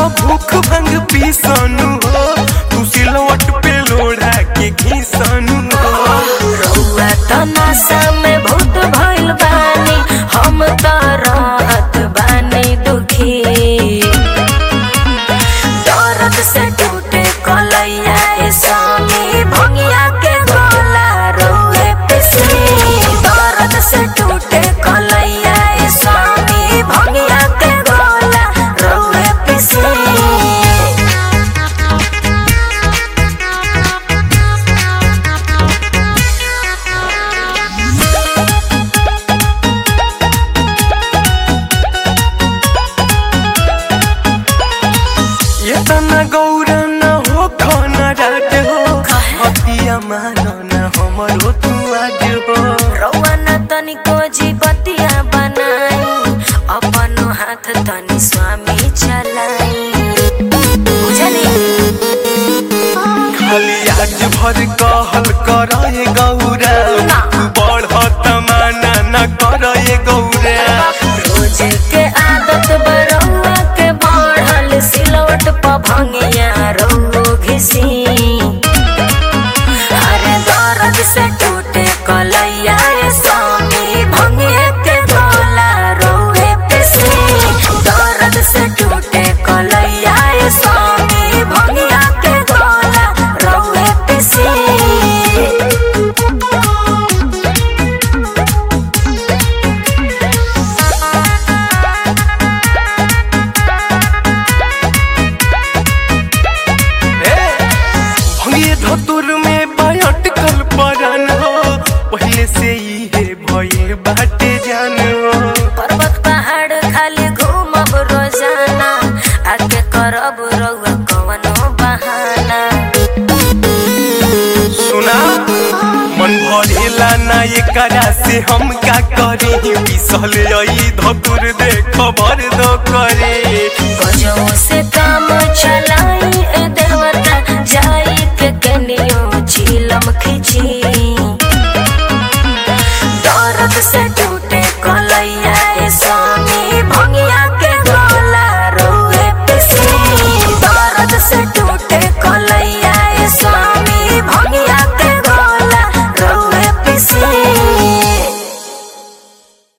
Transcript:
भूख भंग पीसनु हो तू सिलवट पे लोढ़ा के घीसनु हो। रउआ त नशा में भूत भइल बानी हम त रहत बानी दुखी। दर्द से टूटे कलैया ए स्वामी भंगिया के गोला रउए पिसी। दर्द से टूटे कलैया ए स्वामी भंगिया के गोला रउए पिसी। इतना गौरा न हो खाना रात हो हतिया मानो न हमरो तू आज हो। रउआ न तनिको जीवतिया बनाई अपन हाथ तनि स्वामी चलाई। बुझली खाली आज भर कहल करे गौरा बढ़त माना न करे गौरा। रोज के आदत बरउआ के बढ़ल सिलवट प भंगिया रउओ घिसी। अरे दर्द से टूटे कलैया ए स्वामी भंगिया के गोला रउए पिसी। दर्द से टूटे कलैया ए स्वामी भंगिया के गोला रउए पिसी। भंगिए धतुर में अटकल परान हो पहले से ही है भइल बाटे जान हो। पर्वत पहाड़ खाली घूमब रोजाना आके करब रउआ कवनो बहाना। सुना मन भरेला ना एकरा से हम का करी बिसल धतुर देख भर दो करे। गजों से